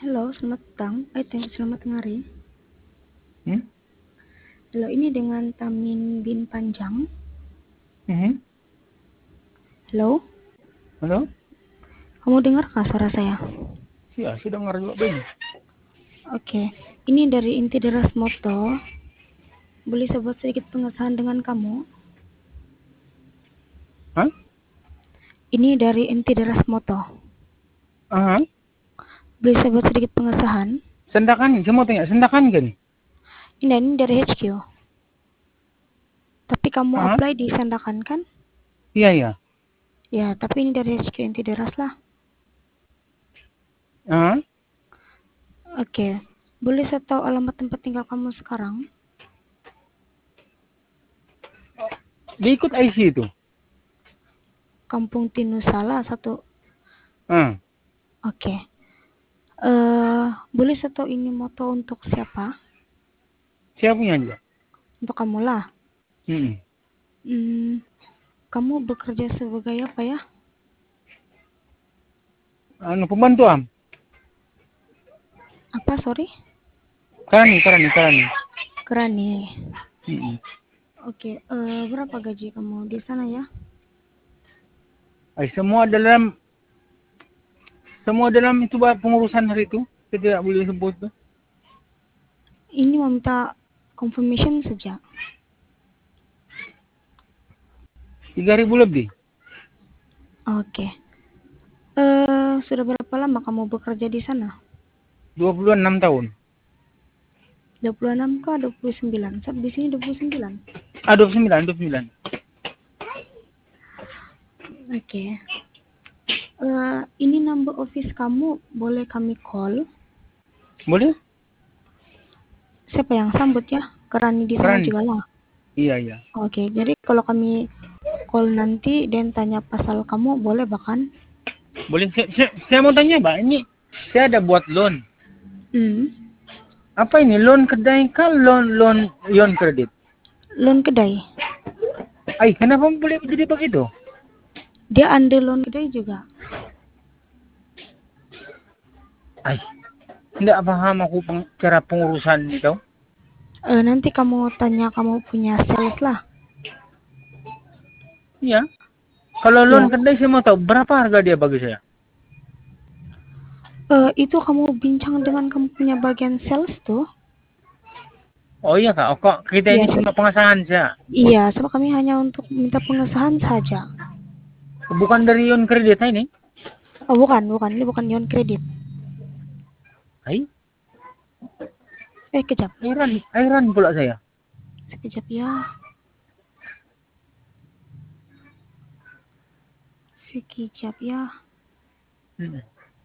Halo, selamat petang. Selamat tengah hari. Hmm? Halo, ini dengan Tamin bin Panjang. Mhm. Halo, Halo? kamu dengar nggak suara saya? Iya, sudah dengar juga banyak. Oke, ini dari Inti Deras Moto. Boleh saya buat sedikit pengesahan dengan kamu? Hah? Ini dari Inti Deras Moto. Aha. Boleh saya buat sedikit pengesahan? Sendakan, saya mau tanya, sendakan kan? Ini dari HQ. Tapi kamu Aha. apply di Sandakan kan? Iya, iya. Ya, tapi ini dari HQ Inti Deras lah. Aha. Oke, boleh saya tahu alamat tempat tinggal kamu sekarang? Dia ikut IC itu. Kampung Tinusala satu. Ah. Oke. Boleh saya tahu ini moto untuk siapa? Siapa punya aja? Untuk kamu lah. Hmm. Kamu bekerja sebagai apa ya? Anu pembantu am. Apa, sorry? Kerani. Kerani. Hmm. Oke, berapa gaji kamu di sana ya? Ay, semua dalam itu pengurusan hari itu. Saya tidak boleh sebut tuh. Ini meminta confirmation saja. 3.000 lebih. Oke. Sudah berapa lama kamu bekerja di sana? 26 tahun. 26 kah 29? Di sini 29. Ah, 29. Oke. Ini number office kamu, boleh kami call? Boleh? Siapa yang sambut ya? Kerani di sana Kerani. juga lah. Iya, iya. Oke, jadi kalau kami call nanti dan tanya pasal kamu, boleh bahkan? Boleh. Saya mau tanya, Mbak. Ini saya ada buat loan. Apa ini? Loan kedai kah? Loan Ion kredit? Loan kedai. Ay, kenapa boleh jadi begitu? Dia under loan kedai juga. Ay, tidak paham aku cara pengurusan itu. Nanti kamu tanya kamu punya sales lah. Iya. Kalau Ya, loan kedai saya mau tahu berapa harga dia bagi saya. itu kamu bincang dengan kamu punya bagian sales tuh. Oh iya kak, oh, kok kita Iya, ini cuma pengesahan saja. iya, sebab kami hanya untuk minta pengesahan saja. Bukan dari Ion kredit ini. Oh, bukan, ini bukan Ion Kredit. Ay, Kejap, airan pula saya. sekejap ya. Sekejap ya. Hmm.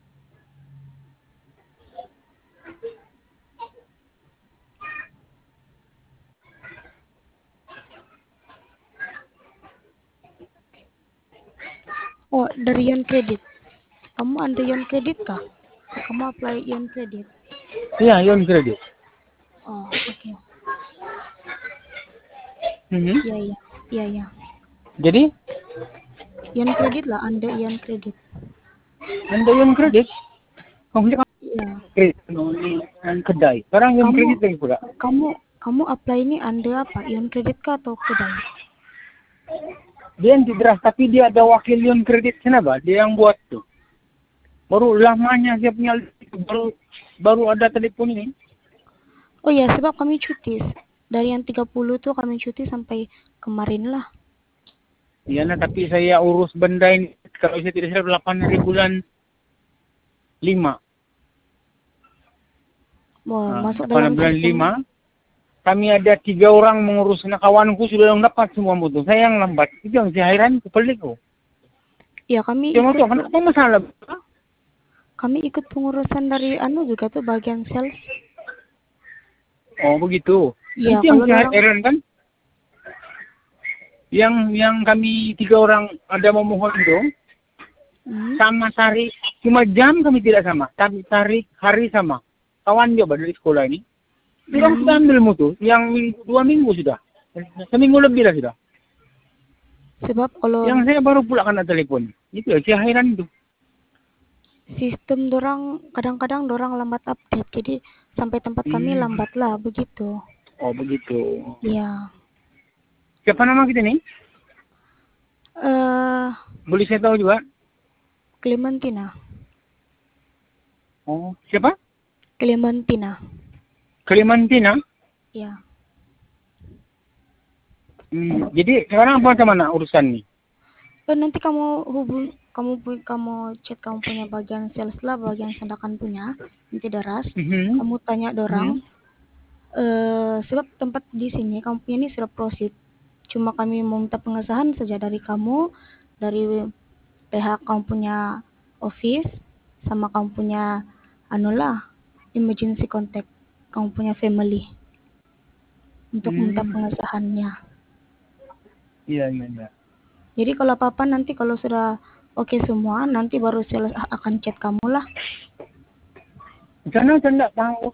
Oh, dari Ion Kredit. Kamu under Ion Kredit kah? Kamu apply Ion Kredit. Iya, Ion kredit. Oh, oke. Hmm. Iya, iya. Iya, iya. Jadi, Ion Kredit lah, under Ion Kredit. Anda Ion kredit, kamu Iya. kredit, kedai. Sekarang Ion Kamu kredit lagi pula. kamu kamu apply ini under apa? Ion Kredit kah atau kedai? Dia yang dideras, tapi dia ada wakil Ion kredit kenapa? Dia yang buat tuh. Baru lamanya dia punya, baru ada telepon ini. Oh ya, sebab kami cuti. Dari yang 30 tuh kami cuti sampai kemarin lah. Iya, nah, tapi saya urus benda ini. Kalau saya tidak salah 8 hari bulan 5. Mau Nah, masuk 8 dalam bulan sistem. 5. Kami ada 3 orang mengurus. Nah, kawanku sudah dapat semua mutu. Saya yang lambat. Itu yang saya heran, pelik kok. Ya, kami Saya mau ikut tahu, kenapa masalah? pengurusan dari juga tuh bagian sales. Oh, begitu. Ya, Itu yang kalau saya orang heran kan. Yang kami 3 orang ada memohon itu. Sama tarik. Cuma jam kami tidak sama. Tapi tarik hari sama. Kawan juga dari sekolah ini. Sudah ambil mutu. Yang 2 minggu sudah. Seminggu lebih lah sudah. sebab kalau Yang saya baru pula kena telepon. Itu ya, saya heran itu. sistem dorang kadang-kadang dorang lambat update, jadi sampai tempat kami Hmm. lambat lah begitu. Oh begitu. Ya. Siapa nama kita nih? Boleh saya tahu juga? Clementina. Oh, siapa? Clementina. Clementina? Ya. Jadi sekarang apa macam mana urusan nih? Nanti kamu chat kamu punya bagian sales lah, bagian sandakan punya, nanti deras. Mhm. Kamu tanya dorang, sebab tempat di sini kamu punya ini sudah proceed. Cuma kami mau minta pengesahan saja dari kamu, dari pihak kamu punya office, sama kamu punya emergency contact kamu punya family untuk minta Hmm. pengesahannya. Iya, iya, iya. Jadi kalau apa-apa nanti kalau sudah oke semua, nanti baru sales akan chat kamu lah. Sana saya enggak tahu.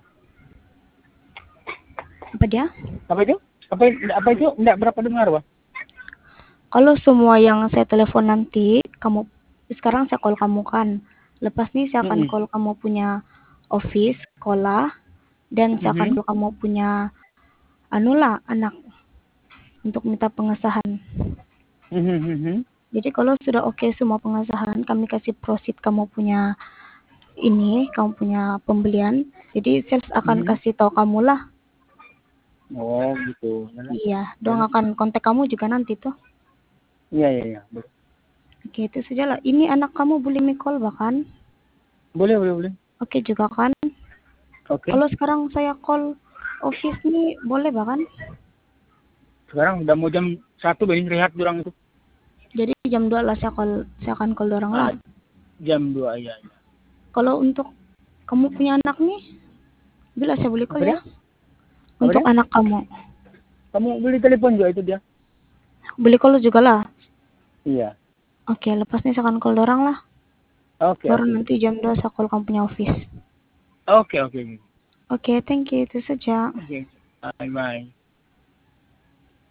Apa dia? Apa itu? Apa itu? Enggak berapa dengar, Wah. Kalau semua yang saya telepon nanti, sekarang saya call kamu kan. Lepas nih saya akan call kamu punya office, sekolah, dan saya akan call kamu punya anak untuk minta pengesahan. Jadi kalau sudah oke semua pengesahan, kami kasih proceed kamu punya kamu punya pembelian. Jadi sales akan kasih tahu kamu lah. Oh, gitu. Iya, dong akan kontak kamu juga nanti tuh. Iya, iya, iya. Oke, itu saja lah. Ini anak kamu boleh call bahkan? Boleh, boleh, boleh. Oke juga kan? Oke. Kalau sekarang saya call office nih, boleh bahkan? Sekarang udah mau jam 1 begini rehat orang itu. Jadi jam 2 lah saya akan call orang lah. Jam 2 ya. Kalau untuk kamu punya anak nih, bila saya boleh call Apa dia? ya? Untuk anak kamu. Kamu boleh telepon juga itu dia. Boleh call juga lah. Iya. Oke, lepas nih saya akan call orang lah. Oke, Baru oke. nanti jam 2 saya call kamu punya office. Oke, oke. Oke, thank you. Itu saja. Oke. Bye, bye.